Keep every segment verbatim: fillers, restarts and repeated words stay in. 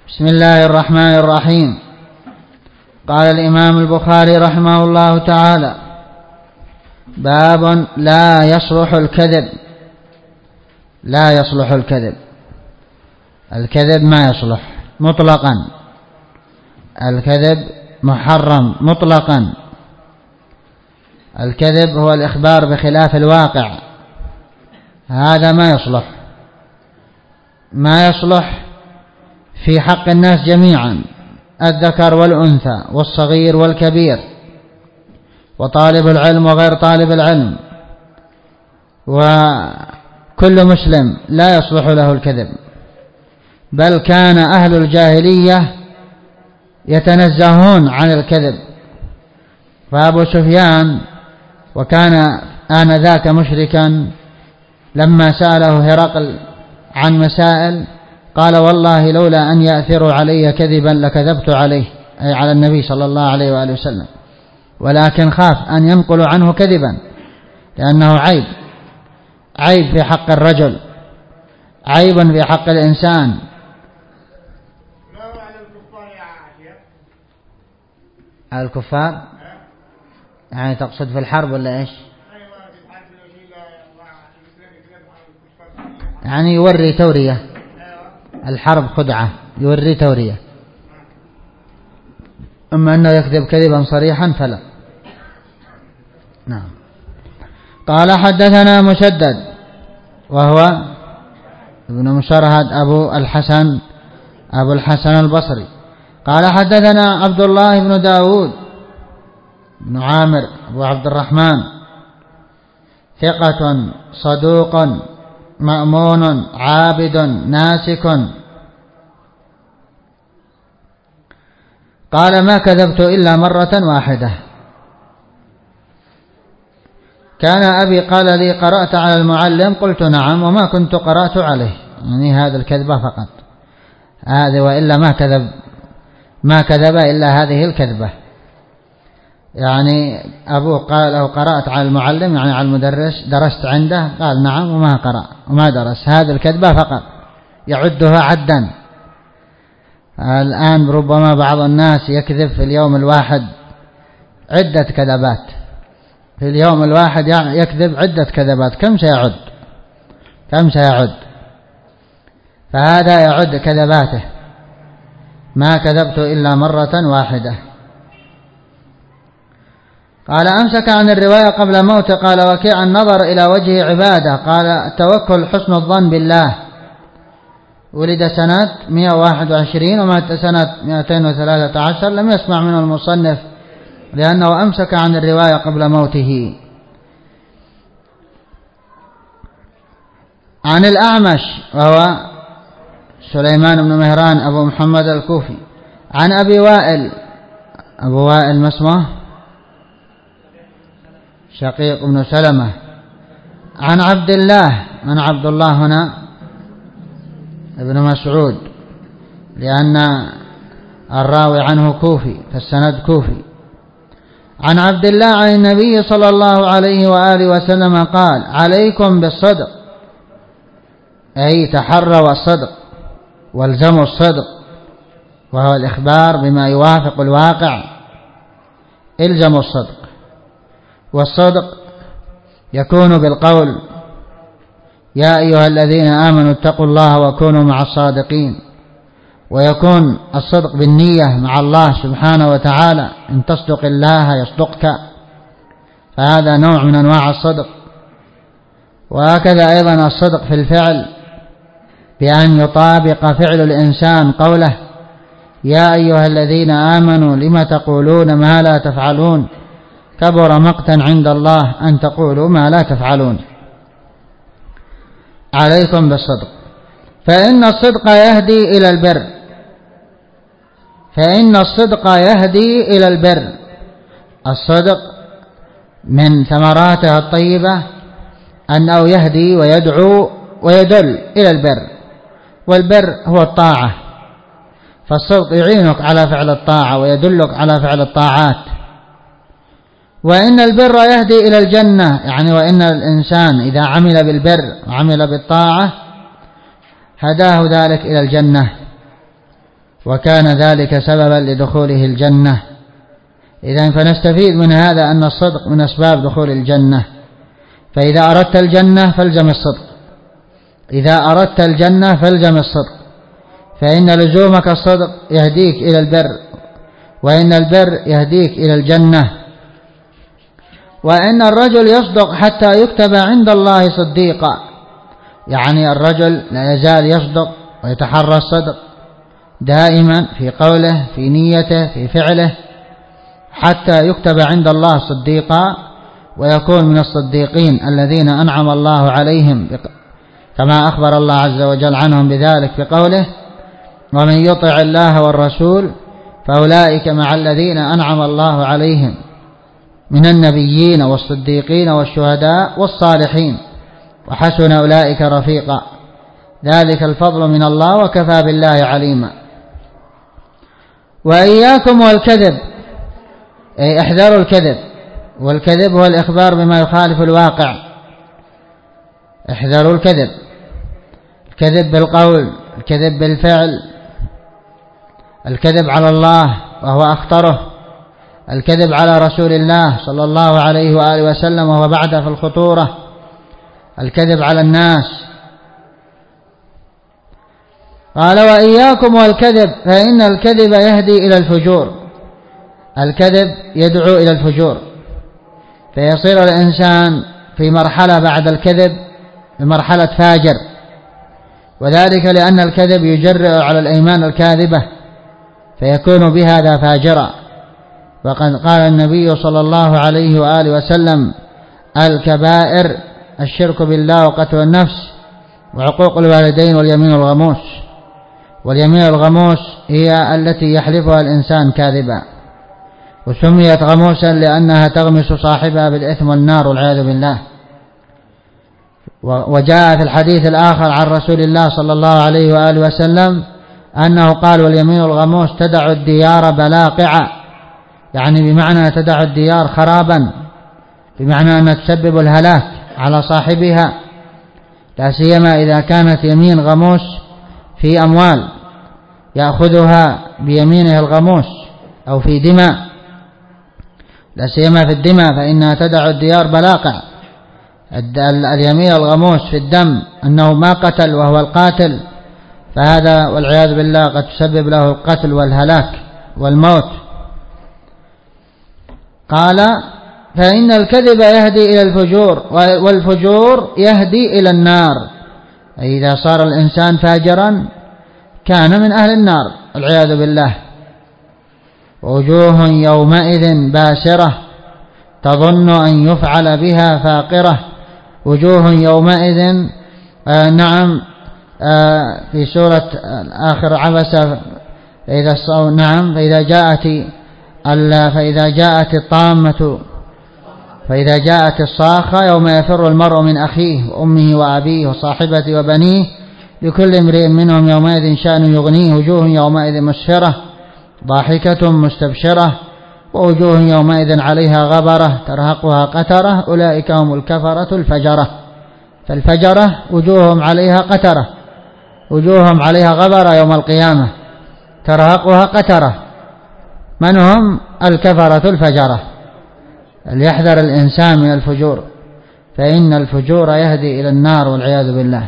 بسم الله الرحمن الرحيم. قال الإمام البخاري رحمه الله تعالى: باب لا يصلح الكذب. لا يصلح الكذب، الكذب ما يصلح مطلقا، الكذب محرم مطلقا. الكذب هو الإخبار بخلاف الواقع، هذا ما يصلح، ما يصلح في حق الناس جميعا، الذكر والأنثى والصغير والكبير وطالب العلم وغير طالب العلم، وكل مسلم لا يصلح له الكذب. بل كان أهل الجاهلية يتنزهون عن الكذب، فأبو سفيان وكان آنذاك مشركا لما سأله هرقل عن مسائل قال: والله لولا أن يأثروا علي كذبا لكذبت عليه، أي على النبي صلى الله عليه وآله وسلم، ولكن خاف أن ينقلوا عنه كذبا لأنه عيب، عيب في حق الرجل، عيب في حق الإنسان. ما هو على الكفار يا عاشر؟ على الكفار يعني تقصد في الحرب ولا إيش؟ يعني يوري تورية، الحرب خدعة، يوري تورية، أما أنه يكذب كذبا صريحا فلا. نعم. قال: حدثنا مسدد وهو ابن مشرهد أبو الحسن أبو الحسن البصري قال: حدثنا عبد الله بن داود بن عامر أبو عبد الرحمن ثقة صدوق مأمون عابد ناسك قال: ما كذبت إلا مرة واحدة. كان أبي قال لي: قرأت على المعلم؟ قلت: نعم، وما كنت قرأت عليه، يعني هذا الكذبة فقط، هذا وإلا ما كذب، ما كذب إلا هذه الكذبة. يعني أبوه قال له: قرأت على المعلم، يعني على المدرس، درست عنده؟ قال: نعم، وما قرأ وما درس، هذه الكذبة فقط، يعدها عدا. الآن ربما بعض الناس يكذب في اليوم الواحد عدة كذبات، في اليوم الواحد يكذب عدة كذبات، كم سيعد؟ كم سيعد؟ فهذا يعد كذباته. ما كذبت إلا مرة واحدة. قال: أمسك عن الرواية قبل موته. قال وكيع: النظر إلى وجه عبادة. قال: التوكل حسن الظن بالله. ولد سنة مئة وواحد وعشرين ومات سنة مئتين وثلاثة عشر. لم يسمع من المصنف لأنه أمسك عن الرواية قبل موته. عن الأعمش وهو سليمان بن مهران أبو محمد الكوفي عن أبي وائل. أبو وائل ما اسمه؟ شقيق بن سلمة. عن عبد الله، من عبد الله هنا؟ ابن مسعود، لأن الراوي عنه كوفي فالسند كوفي. عن عبد الله عن النبي صلى الله عليه وآله وسلم قال: عليكم بالصدق، أي تحروا الصدق والزموا الصدق، وهو الإخبار بما يوافق الواقع، الزموا الصدق. والصدق يكون بالقول: يا أيها الذين آمنوا اتقوا الله وكونوا مع الصادقين. ويكون الصدق بالنية مع الله سبحانه وتعالى، إن تصدق الله يصدقك، فهذا نوع من أنواع الصدق. وهكذا أيضا الصدق في الفعل، بأن يطابق فعل الإنسان قوله: يا أيها الذين آمنوا لم تقولون ما لا تفعلون كبر مقتا عند الله أن تقولوا ما لا تفعلون. عليكم بالصدق، فإن الصدق يهدي إلى البر، فإن الصدق يهدي إلى البر. الصدق من ثمراته الطيبة أنه يهدي ويدعو ويدل إلى البر، والبر هو الطاعة، فالصدق يعينك على فعل الطاعة ويدلك على فعل الطاعات. وإن البر يهدي إلى الجنة، يعني وإن الإنسان إذا عمل بالبر وعمل بالطاعة هداه ذلك إلى الجنة. وكان ذلك سببا لدخوله الجنة. إذن فنستفيد من هذا أن الصدق من أسباب دخول الجنة. فإذا أردت الجنة فالزم الصدق، إذا أردت الجنة فالزم الصدق، فإن لزومك الصدق يهديك إلى البر، وإن البر يهديك إلى الجنة. وإن الرجل يصدق حتى يكتب عند الله صديقا، يعني الرجل لا يزال يصدق ويتحرى الصدق دائما في قوله، في نيته، في فعله، حتى يكتب عند الله صديقا ويكون من الصديقين الذين أنعم الله عليهم، كما أخبر الله عز وجل عنهم بذلك في قوله: ومن يطع الله والرسول فأولئك مع الذين أنعم الله عليهم من النبيين والصديقين والشهداء والصالحين وحسن أولئك رفيقا، ذلك الفضل من الله وكفى بالله عليما. وإياكم والكذب، أي احذروا الكذب، والكذب هو الإخبار بما يخالف الواقع. احذروا الكذب، الكذب بالقول، الكذب بالفعل، الكذب على الله وهو أخطره، الكذب على رسول الله صلى الله عليه وآله وسلم وهو بعده في الخطورة، الكذب على الناس. قال: وإياكم والكذب فإن الكذب يهدي إلى الفجور. الكذب يدعو إلى الفجور، فيصير الإنسان في مرحلة بعد الكذب بمرحلة فاجر، وذلك لأن الكذب يجرئ على الأيمان الكاذبة فيكون بهذا فاجرا. وقد قال النبي صلى الله عليه وآله وسلم: الكبائر الشرك بالله وقتل النفس وعقوق الوالدين واليمين الغموس. واليمين الغموس هي التي يحلفها الإنسان كاذبا، وسميت غموسا لأنها تغمس صاحبها بالإثم والنار والعياذ بالله. وجاء في الحديث الآخر عن رسول الله صلى الله عليه وآله وسلم أنه قال: واليمين الغموس تدع الديار بلاقعا، يعني بمعنى تدع الديار خرابا، بمعنى أنها تسبب الهلاك على صاحبها، لا سيما إذا كانت يمين غموس في أموال يأخذها بيمينه الغموس، أو في دماء، لا سيما في الدماء فإنها تدع الديار بلاقع. اليمين الغموس في الدم أنه ما قتل وهو القاتل، فهذا والعياذ بالله قد تسبب له القتل والهلاك والموت. قال: فإن الكذب يهدي إلى الفجور، والفجور يهدي إلى النار. أي إذا صار الإنسان فاجرا كان من أهل النار والعياذ بالله. ووجوه يومئذ باسرة تظن أن يفعل بها فاقرة. وجوه يومئذ آه نعم آه في سورة آخر عبس فإذا نعم فإذا جاءت فإذا جاءت الطامة فإذا جاءت الصاخة يوم يفر المرء من أخيه وأمه وأبيه وصاحبته وبنيه لكل امرئ منهم يومئذ شأن يغنيه. وجوه يومئذ مسفرة ضاحكة مستبشرة ووجوه يومئذ عليها غبرة ترهقها قترة أولئك هم الكفرة الفجرة. فالفجرة وجوههم عليها قترة، وجوههم عليها غبرة يوم القيامة ترهقها قترة. من هم؟ الكفرة الفجرة. ليحذر الإنسان من الفجور، فإن الفجور يهدي إلى النار والعياذ بالله.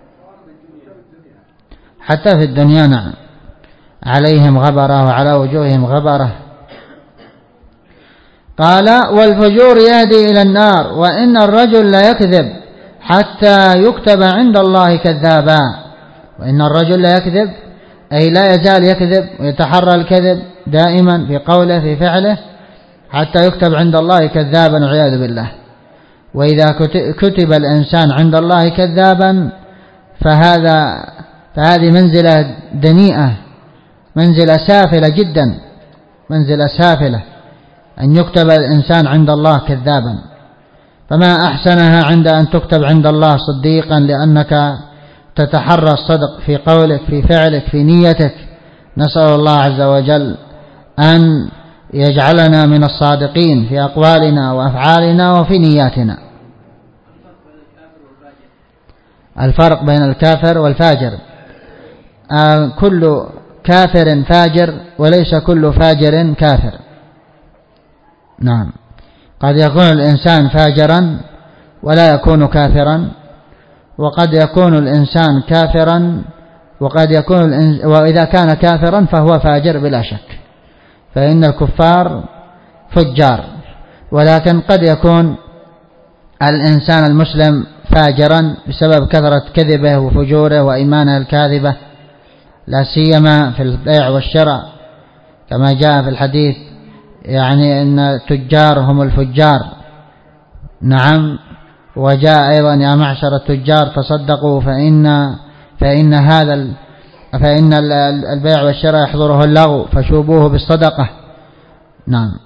حتى في الدنيا نعم عليهم غبرة وعلى وجوههم غبرة. قال: والفجور يهدي إلى النار، وإن الرجل لا يكذب حتى يكتب عند الله كذابا. وإن الرجل لا يكذب أي لا يزال يكذب ويتحرى الكذب دائما في قوله في فعله حتى يكتب عند الله كذابا والعياذ بالله. وإذا كتب الإنسان عند الله كذابا فهذا فهذه منزلة دنيئة، منزلة سافلة جدا، منزلة سافلة أن يكتب الإنسان عند الله كذابا. فما أحسنها عند أن تكتب عند الله صديقا، لأنك تتحرى الصدق في قولك في فعلك في نيتك. نسأل الله عز وجل أن يجعلنا من الصادقين في أقوالنا وأفعالنا وفي نياتنا. الفرق بين الكافر والفاجر، كل كافر فاجر وليس كل فاجر كافر. نعم، قد يكون الإنسان فاجرا ولا يكون كافرا، وقد يكون الإنسان كافرا وقد يكون الإنس... وإذا كان كافرا فهو فاجر بلا شك، فإن الكفار فجار، ولكن قد يكون الإنسان المسلم فاجرا بسبب كثرة كذبه وفجوره وإيمانه الكاذبة، لا سيما في البيع والشراء كما جاء في الحديث، يعني أن التجار هم الفجار. نعم، وجاء أيضا يا معشر التجار تصدقوا فإن فإن هذا ال... فإن البيع والشراء يحضره اللغو فشوبوه بالصدقة. نعم.